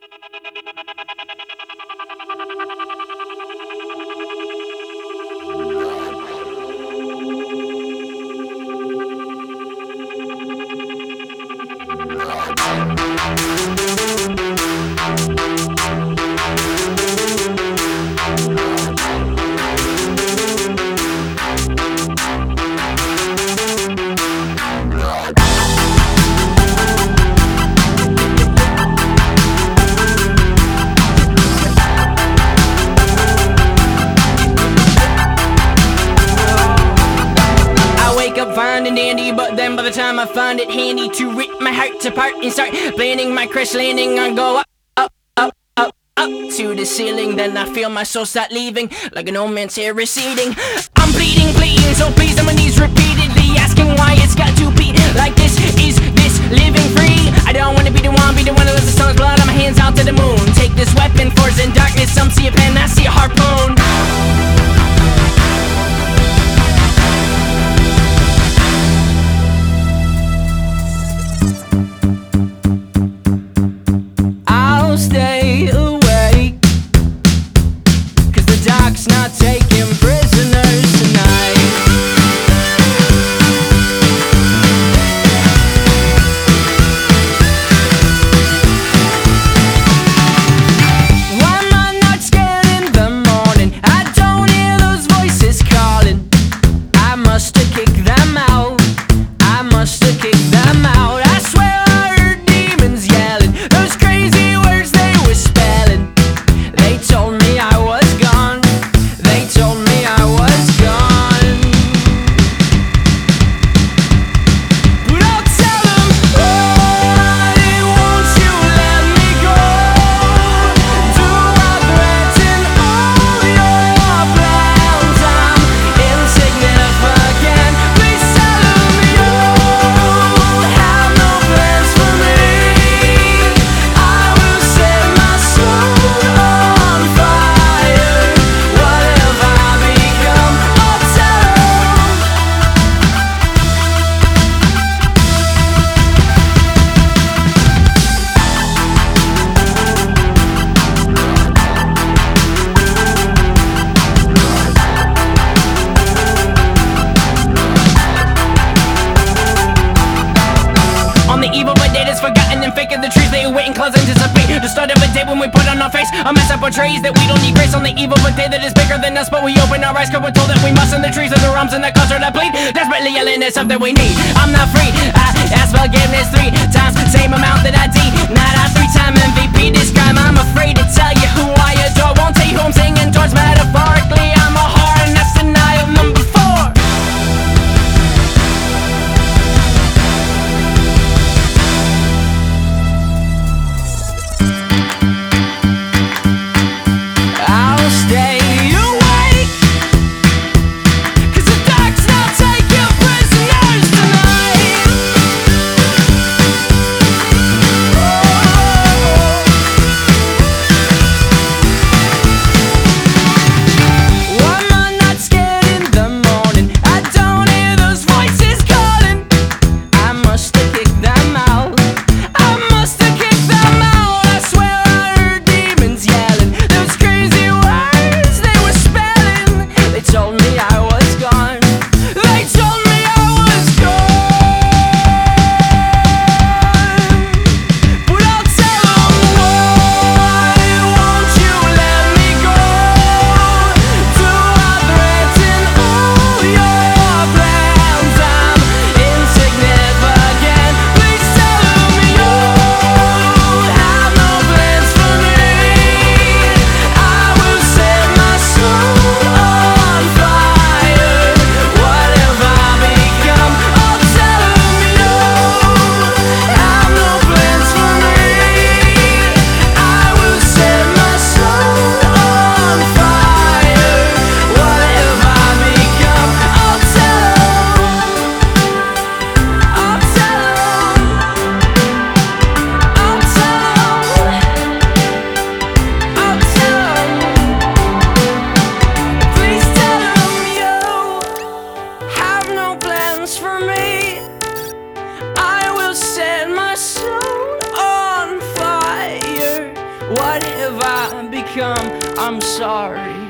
Fine and dandy, but then by the time I find it handy to rip my heart apart and start planning my crash landing, I go up to the ceiling. Then I feel my soul start leaving like an old man's hair receding. I'm bleeding, so please on my knees repeatedly, asking why it's got to be like this. Is this living free? I don't wanna be the one that lets the sun's blood on my hands out to the moon. Take this weapon, force in darkness. Some see a pen, I see a harpoon. Stay awake, 'cause the dark's not taking prisoners tonight. Why am I not scared in the morning? I don't hear those voices calling. I must have kicked them out. I must have kicked them out. I swear I heard demons yelling those crazy words they were spelling. They told me I was gone. They told me I was gone. But I'll tell them, why won't you let me go? Do I threaten all your plans? I'm insignificant. Please tell them you have no plans for me. I will set my soul on fire. What have I become? I'll tell them. On the evil but data's forgotten and fake of the trees. They wait in clouds anticipate the start of a day when we put on our face a mess that portrays that we don't need grace. On the evil but day that is bigger than us, but we open our eyes 'cause we're told that we must. In the trees of the realms and the culture that bleed, desperately yelling at something we need. I'm not free. I ask forgiveness 3 times, same amount that I denied. I 3-time MVP this crime. I'm afraid to tell you who I adore. Won't tell you who I'm singing towards. Metaphorically, I'm a whore, and that's denial number 4. I'll stay awake, 'cause the dark's not taking prisoners tonight. Oh. What have I become? I'm sorry.